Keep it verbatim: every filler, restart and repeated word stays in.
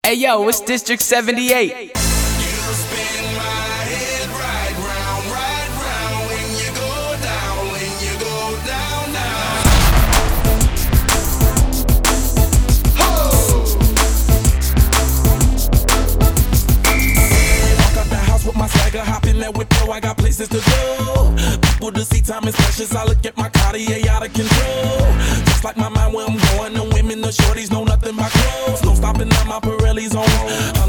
Hey yo, it's District seventy-eight. Hopping that whip, yo, I got places to go. People to see, time is precious. I look at my Cartier out of control. Just like my mind where I'm going. The women, the shorties know nothing but clothes. No stopping at my Pirelli's on.